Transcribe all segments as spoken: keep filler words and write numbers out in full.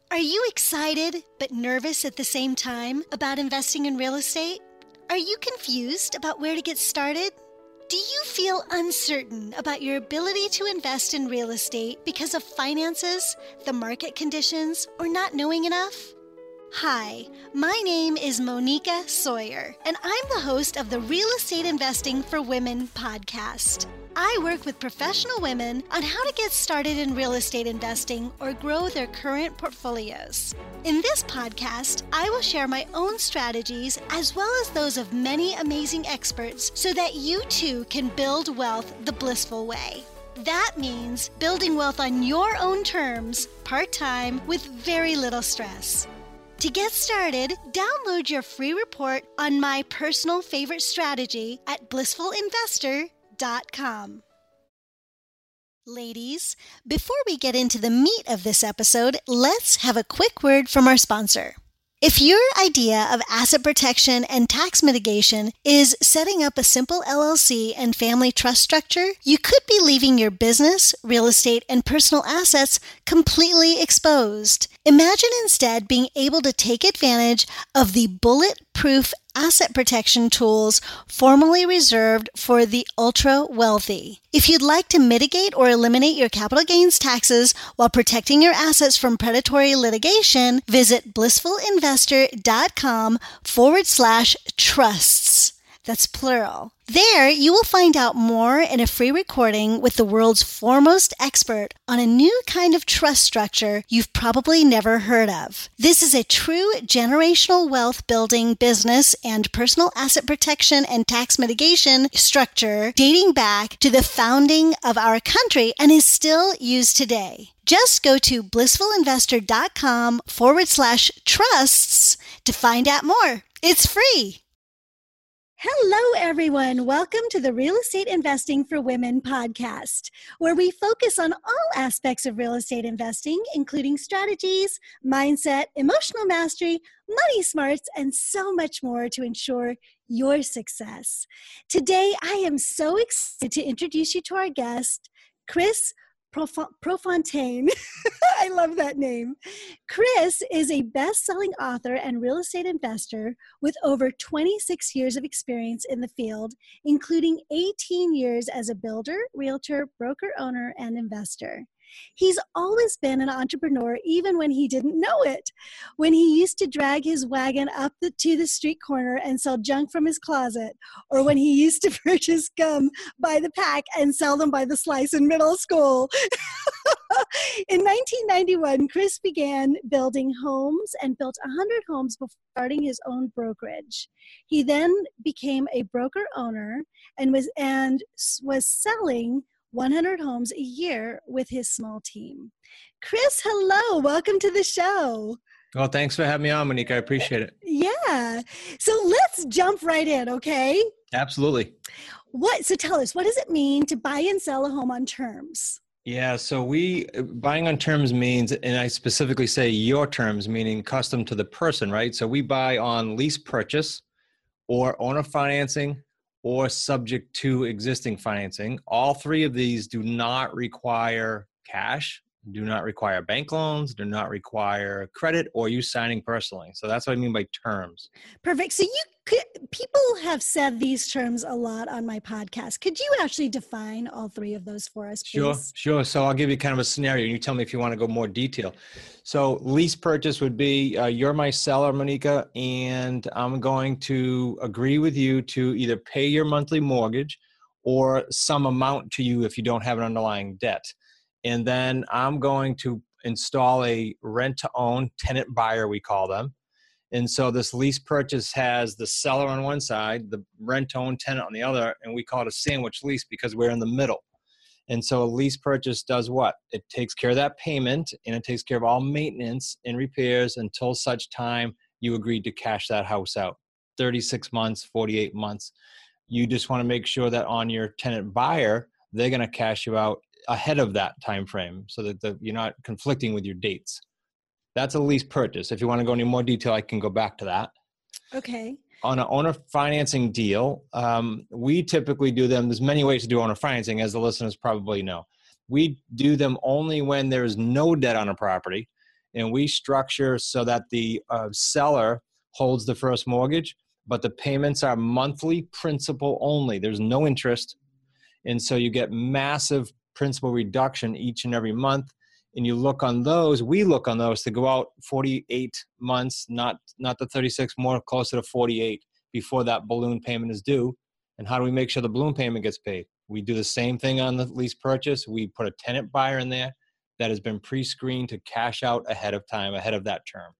Are you excited but nervous at the same time about investing in real estate? Are you confused about where to get started? Do you feel uncertain about your ability to invest in real estate because of finances, the market conditions, or not knowing enough? Hi, my name is Monica Sawyer, and I'm the host of the Real Estate Investing for Women podcast. I work with professional women on how to get started in real estate investing or grow their current portfolios. In this podcast, I will share my own strategies as well as those of many amazing experts so that you too can build wealth the blissful way. That means building wealth on your own terms, part-time, with very little stress. To get started, download your free report on my personal favorite strategy at blissful investor dot com. Ladies, before we get into the meat of this episode, let's have a quick word from our sponsor. If your idea of asset protection and tax mitigation is setting up a simple L L C and family trust structure, you could be leaving your business, real estate, and personal assets completely exposed. Imagine instead being able to take advantage of the bulletproof asset protection tools formerly reserved for the ultra-wealthy. If you'd like to mitigate or eliminate your capital gains taxes while protecting your assets from predatory litigation, visit blissfulinvestor.com forward slash trusts. That's plural. There, you will find out more in a free recording with the world's foremost expert on a new kind of trust structure you've probably never heard of. This is a true generational wealth building business and personal asset protection and tax mitigation structure dating back to the founding of our country and is still used today. Just go to blissfulinvestor.com forward slash trusts to find out more. It's free. Hello, everyone. Welcome to the Real Estate Investing for Women podcast, where we focus on all aspects of real estate investing, including strategies, mindset, emotional mastery, money smarts, and so much more to ensure your success. Today, I am so excited to introduce you to our guest, Chris Prof- Profontaine. I love that name. Chris is a best-selling author and real estate investor with over twenty-six years of experience in the field, including eighteen years as a builder, realtor, broker owner, and investor. He's always been an entrepreneur, even when he didn't know it. When he used to drag his wagon up the, to the street corner and sell junk from his closet, or when he used to purchase gum by the pack and sell them by the slice in middle school. In nineteen ninety-one, Chris began building homes and built one hundred homes before starting his own brokerage. He then became a broker owner and was and was selling one hundred homes a year with his small team. Chris, hello. Welcome to the show. Well, thanks for having me on, Monique. I appreciate it. Yeah. So let's jump right in, okay? Absolutely. What? So tell us, what does it mean to buy and sell a home on terms? Yeah, so we, buying on terms means, and I specifically say your terms, meaning custom to the person, right? So we buy on lease purchase or owner financing or subject to existing financing. All three of these do not require cash, do not require bank loans, do not require credit or you signing personally. So that's what I mean by terms. Perfect. So you could, people have said these terms a lot on my podcast. Could you actually define all three of those for us, please? Sure, sure. So I'll give you kind of a scenario and you tell me if you want to go more detail. So lease purchase would be, uh, you're my seller, Monica, and I'm going to agree with you to either pay your monthly mortgage or some amount to you if you don't have an underlying debt. And then I'm going to install a rent-to-own tenant buyer, we call them. And so this lease purchase has the seller on one side, the rent-to-own tenant on the other, and we call it a sandwich lease because we're in the middle. And so a lease purchase does what? It takes care of that payment and it takes care of all maintenance and repairs until such time you agreed to cash that house out. thirty-six months, forty-eight months. You just want to make sure that on your tenant buyer, they're going to cash you out ahead of that time frame so that the, you're not conflicting with your dates. That's a lease purchase. If you want to go into more detail, I can go back to that. Okay. On an owner financing deal, um, we typically do them. There's many ways to do owner financing, as the listeners probably know. We do them only when there is no debt on a property And we structure so that the uh, seller holds the first mortgage, but the payments are monthly principal only. There's no interest. And so you get massive principal reduction each and every month. And you look on those, we look on those to go out forty-eight months, not, not the thirty-six, more closer to forty-eight before that balloon payment is due. And how do we make sure the balloon payment gets paid? We do the same thing on the lease purchase. We put a tenant buyer in there that has been pre-screened to cash out ahead of time, ahead of that term.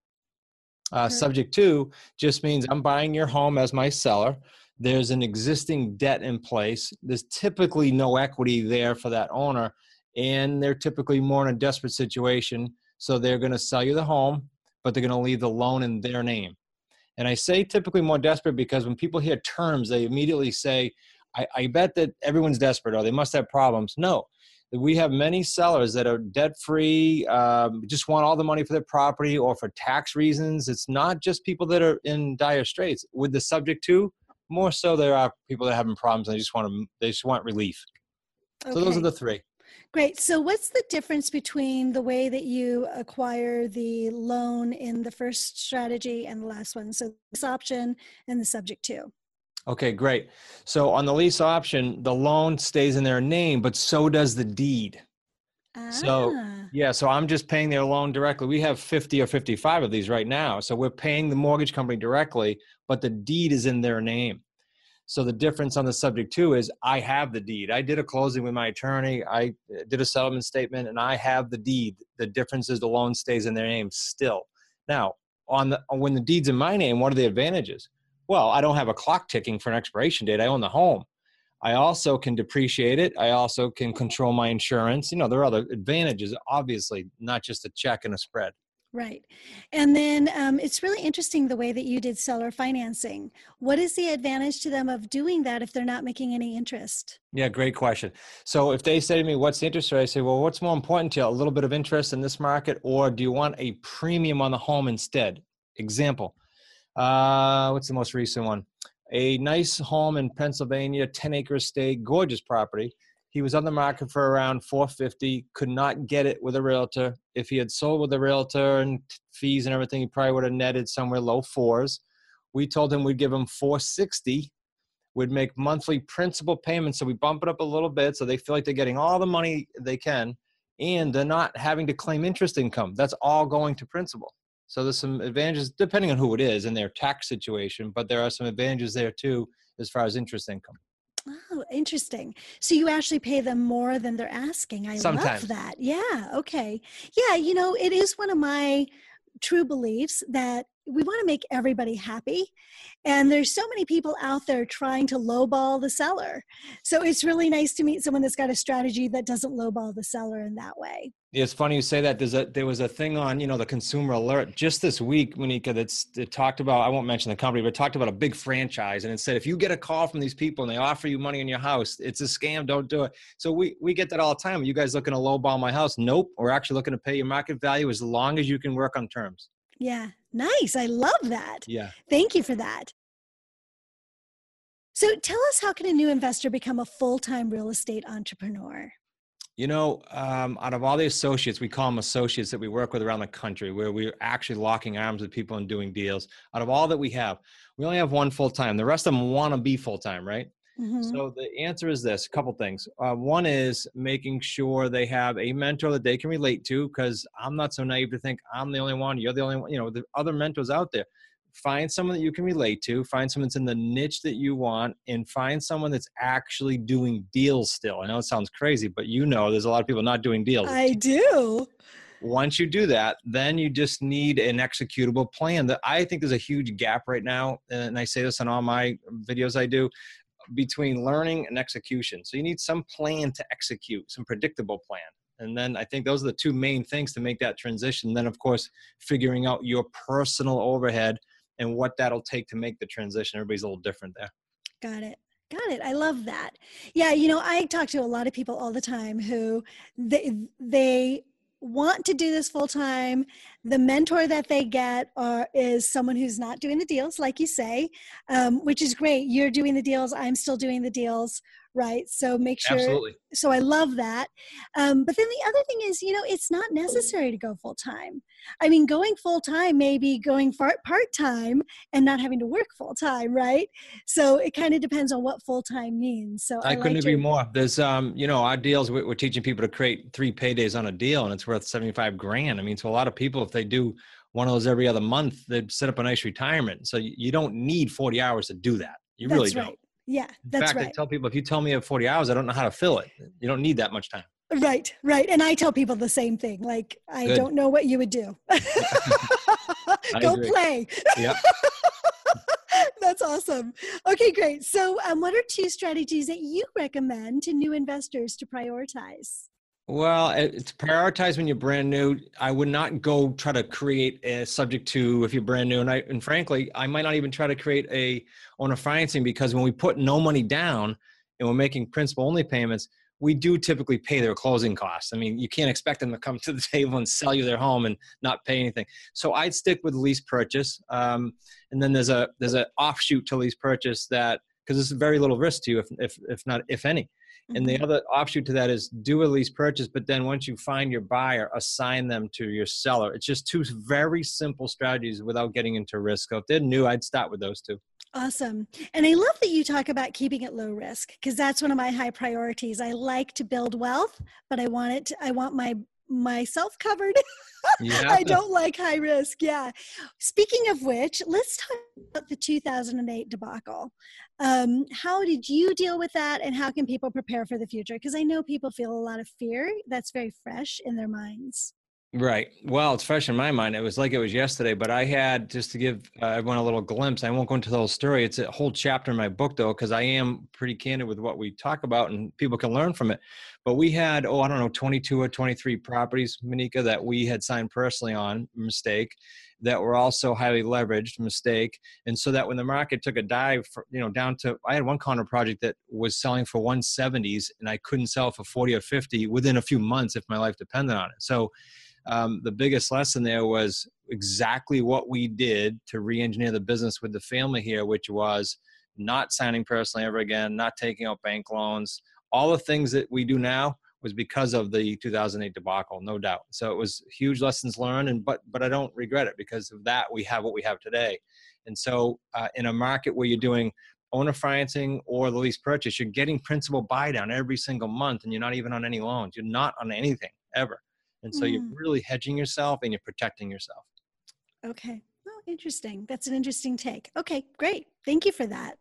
Uh, subject to just means I'm buying your home as my seller. There's an existing debt in place. There's typically no equity there for that owner, and they're typically more in a desperate situation. So they're going to sell you the home, but they're going to leave the loan in their name. And I say typically more desperate because when people hear terms, they immediately say, I, I bet that everyone's desperate or they must have problems. No. We have many sellers that are debt-free, um, just want all the money for their property or for tax reasons. It's not just people that are in dire straits. With the subject to, more so there are people that are having problems and they just want to, they just want relief. Okay. So those are the three. Great. So what's the difference between the way that you acquire the loan in the first strategy and the last one? So this option and the subject to. Okay, great. So on the lease option, the loan stays in their name, but so does the deed. Ah. So yeah, so I'm just paying their loan directly. We have fifty or fifty-five of these right now. So we're paying the mortgage company directly, but the deed is in their name. So the difference on the subject to is I have the deed. I did a closing with my attorney. I did a settlement statement and I have the deed. The difference is the loan stays in their name still. Now, on the when the deed's in my name, what are the advantages? Well, I don't have a clock ticking for an expiration date. I own the home. I also can depreciate it. I also can control my insurance. You know, there are other advantages, obviously, not just a check and a spread. Right. And then um, it's really interesting the way that you did seller financing. What is the advantage to them of doing that if they're not making any interest? Yeah, great question. So if they say to me, what's the interest rate? I say, well, what's more important to you? A little bit of interest in this market, or do you want a premium on the home instead? Example. Uh, what's the most recent one? A nice home in Pennsylvania, ten acre estate, gorgeous property. He was on the market for around four fifty, could not get it with a realtor. If he had sold with a realtor and fees and everything, he probably would have netted somewhere low fours. We told him we'd give him four sixty, would make monthly principal payments. So we bump it up a little bit so they feel like they're getting all the money they can and they're not having to claim interest income. That's all going to principal. So there's some advantages depending on who it is and their tax situation, but there are some advantages there too as far as interest income. Oh, interesting. So you actually pay them more than they're asking. I Sometimes. love that. Yeah. Okay. Yeah. You know, it is one of my true beliefs that we want to make everybody happy. And there's so many people out there trying to lowball the seller. So it's really nice to meet someone that's got a strategy that doesn't lowball the seller in that way. It's funny you say that. There's a, there was a thing on, you know, the Consumer Alert just this week, Monica, that's it talked about, I won't mention the company, but it talked about a big franchise. And it said, if you get a call from these people and they offer you money in your house, it's a scam, don't do it. So we, we get that all the time. Are you guys looking to lowball my house? Nope. We're actually looking to pay your market value as long as you can work on terms. Yeah. Nice. I love that. Yeah. Thank you for that. So tell us, how can a new investor become a full-time real estate entrepreneur? You know, um, out of all the associates, we call them associates that we work with around the country, where we're actually locking arms with people and doing deals. Out of all that we have, we only have one full-time. The rest of them want to be full-time, right? Mm-hmm. So the answer is this, a couple things. Uh, one is making sure they have a mentor that they can relate to, because I'm not so naive to think I'm the only one, you're the only one, you know, the other mentors out there. Find someone that you can relate to, find someone that's in the niche that you want, and find someone that's actually doing deals still. I know it sounds crazy, but you know there's a lot of people not doing deals. I do. Once you do that, then you just need an executable plan. That I think there's a huge gap right now, and I say this on all my videos I do, between learning and execution. So you need some plan to execute, some predictable plan. And then I think those are the two main things to make that transition. Then, of course, figuring out your personal overhead and what that'll take to make the transition. Everybody's a little different there. Got it. Got it. I love that. Yeah. You know, I talk to a lot of people all the time who they, they want to do this full time. The mentor that they get are, is someone who's not doing the deals, like you say, um, which is great. You're doing the deals. I'm still doing the deals, right? So make sure. Absolutely. So I love that. Um, but then the other thing is, you know, it's not necessary to go full time. I mean, going full time may be going part time and not having to work full time, right? So it kind of depends on what full time means. So I I couldn't like agree your, more. There's, um, you know, our deals, we're, we're teaching people to create three paydays on a deal, and it's worth seventy-five grand. I mean, to a lot of people, if they do one of those every other month, they'd set up a nice retirement. So you, you don't need forty hours to do that. You really that's don't. right. Yeah, In that's fact, I right. tell people, if you tell me you have forty hours, I don't know how to fill it. You don't need that much time. Right, right. And I tell people the same thing. Like, I Good. don't know what you would do. Go agree. play. Yeah. That's awesome. Okay, great. So um, what are two strategies that you recommend to new investors to prioritize? Well, it- to prioritize when you're brand new, I would not go try to create a subject to if you're brand new. And I, and frankly, I might not even try to create a owner financing, because when we put no money down and we're making principal only payments, we do typically pay their closing costs. I mean, you can't expect them to come to the table and sell you their home and not pay anything. So I'd stick with lease purchase. Um, and then there's a, there's an offshoot to lease purchase that, because it's very little risk to you, if, if, if not, if any. And the other offshoot to that is do a lease purchase, but then once you find your buyer, assign them to your seller. It's just two very simple strategies without getting into risk. So if they're new, I'd start with those two. Awesome. And I love that you talk about keeping it low risk, because that's one of my high priorities. I like to build wealth, but I want it to, I want my myself covered. I don't like high risk. Yeah. Speaking of which, let's talk about the two thousand eight debacle. Um, how did you deal with that, and how can people prepare for the future? Because I know people feel a lot of fear that's very fresh in their minds. Right. Well, it's fresh in my mind. It was like it was yesterday, but I had, just to give uh, everyone a little glimpse, I won't go into the whole story. It's a whole chapter in my book, though, because I am pretty candid with what we talk about and people can learn from it. But we had, oh, I don't know, twenty-two or twenty-three properties, Monica, that we had signed personally on, mistake, that were also highly leveraged, mistake. And so that when the market took a dive, for, you know, down to, I had one condo project that was selling for one seventies and I couldn't sell for forty or fifty within a few months if my life depended on it. So Um, the biggest lesson there was exactly what we did to re-engineer the business with the family here, which was not signing personally ever again, not taking out bank loans. All the things that we do now was because of the two thousand eight debacle, no doubt. So it was huge lessons learned, and but but I don't regret it. Because of that, we have what we have today. And so uh, in a market where you're doing owner financing or the lease purchase, you're getting principal buy down every single month, and you're not even on any loans. You're not on anything ever. And so you're really hedging yourself and you're protecting yourself. Okay. Oh, interesting. That's an interesting take. Okay, great. Thank you for that.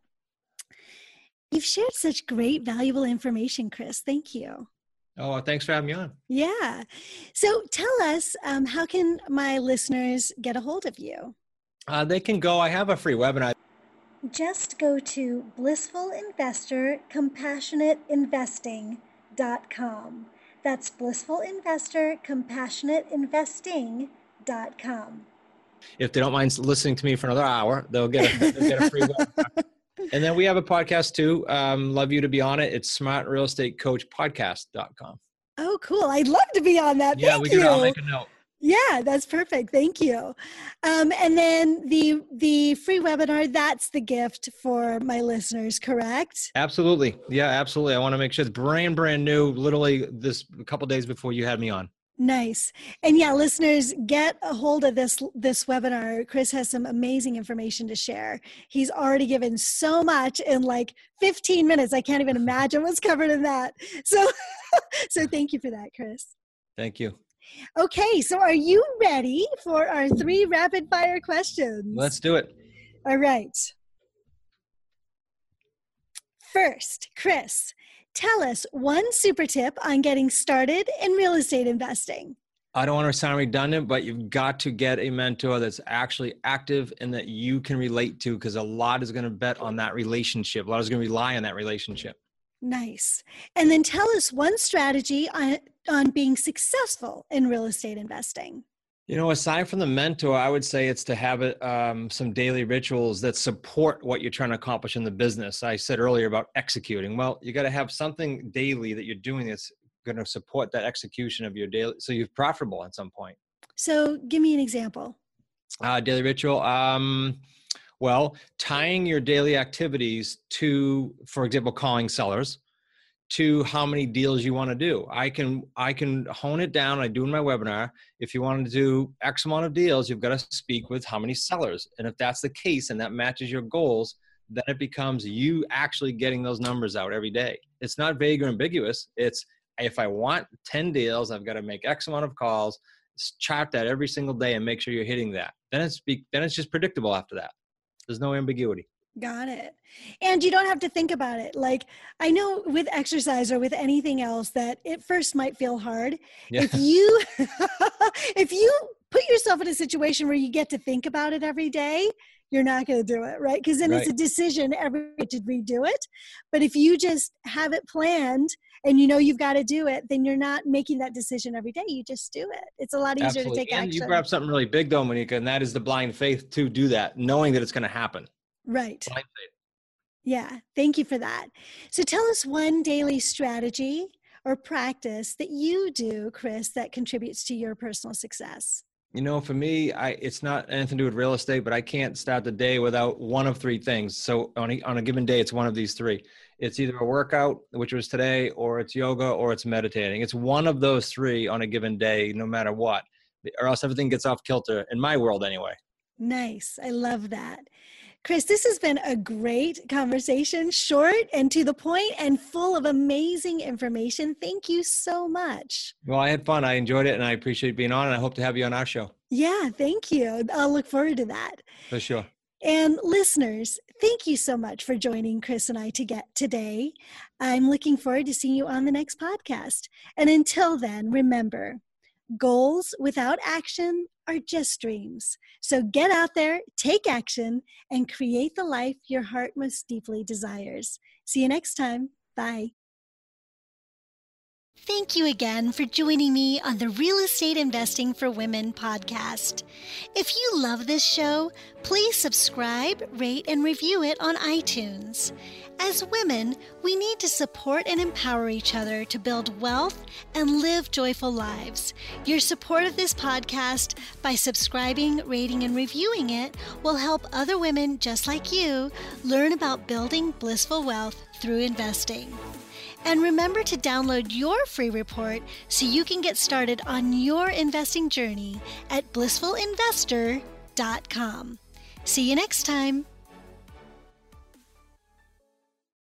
You've shared such great, valuable information, Chris. Thank you. Oh, thanks for having me on. Yeah. So tell us, um, how can my listeners get a hold of you? Uh, they can go, I have a free webinar. Just go to blissful investor compassionate investing dot com. That's blissful investor compassionate investing dot com. If they don't mind listening to me for another hour, they'll get a, they'll get a free webinar. And then we have a podcast too. Um, love you to be on it. It's smart real estate coach podcast dot com. Oh, cool. I'd love to be on that. Yeah, Thank we you. can. I'll make a note. Yeah, that's perfect. Thank you. Um, and then the the free webinar, that's the gift for my listeners, correct? Absolutely. Yeah, absolutely. I want to make sure it's brand, brand new, literally this a couple days before you had me on. Nice. And yeah, listeners, get a hold of this this webinar. Chris has some amazing information to share. He's already given so much in like fifteen minutes. I can't even imagine what's covered in that. So, so thank you for that, Chris. Thank you. Okay, so are you ready for our three rapid fire questions? Let's do it. All right. First, Chris, tell us one super tip on getting started in real estate investing. I don't want to sound redundant, but you've got to get a mentor that's actually active and that you can relate to, because a lot is going to bet on that relationship. A lot is going to rely on that relationship. Nice. And then tell us one strategy on, on being successful in real estate investing. You know, aside from the mentor, I would say it's to have it, um, some daily rituals that support what you're trying to accomplish in the business. I said earlier about executing. Well, you got to have something daily that you're doing that's going to support that execution of your daily, so you're profitable at some point. So give me an example. Uh, daily ritual. Um, well, tying your daily activities to, for example, calling sellers, to how many deals you want to do. I can I can hone it down. I do in my webinar. If you want to do X amount of deals, you've got to speak with how many sellers. And if that's the case and that matches your goals, then it becomes you actually getting those numbers out every day. It's not vague or ambiguous. It's if I want ten deals, I've got to make X amount of calls, chart that every single day and make sure you're hitting that. Then it's then it's just predictable after that. There's no ambiguity. Got it. And you don't have to think about it. Like, I know with exercise or with anything else that at first might feel hard. Yeah. If you, if you put yourself in a situation where you get to think about it every day, you're not going to do it, right? Because then right. It's a decision every day to redo it. But if you just have it planned and you know you've got to do it, then you're not making that decision every day. You just do it. It's a lot easier Absolutely. To take and action. You brought up something really big though, Monica, and that is the blind faith to do that, knowing that it's going to happen. Right. Yeah. Thank you for that. So tell us one daily strategy or practice that you do, Chris, that contributes to your personal success. You know, for me, I it's not anything to do with real estate, but I can't start the day without one of three things. So on a, on a given day, it's one of these three. It's either a workout, which was today, or it's yoga, or it's meditating. It's one of those three on a given day, no matter what, or else everything gets off kilter in my world anyway. Nice. I love that. Chris, this has been a great conversation, short and to the point and full of amazing information. Thank you so much. Well, I had fun. I enjoyed it and I appreciate being on and I hope to have you on our show. Yeah, thank you. I'll look forward to that. For sure. And listeners, thank you so much for joining Chris and I to get today. I'm looking forward to seeing you on the next podcast. And until then, remember, goals without action are just dreams. So get out there, take action, and create the life your heart most deeply desires. See you next time. Bye. Thank you again for joining me on the Real Estate Investing for Women podcast. If you love this show, please subscribe, rate, and review it on iTunes. As women, we need to support and empower each other to build wealth and live joyful lives. Your support of this podcast by subscribing, rating, and reviewing it will help other women just like you learn about building blissful wealth through investing. And remember to download your free report so you can get started on your investing journey at blissful investor dot com. See you next time.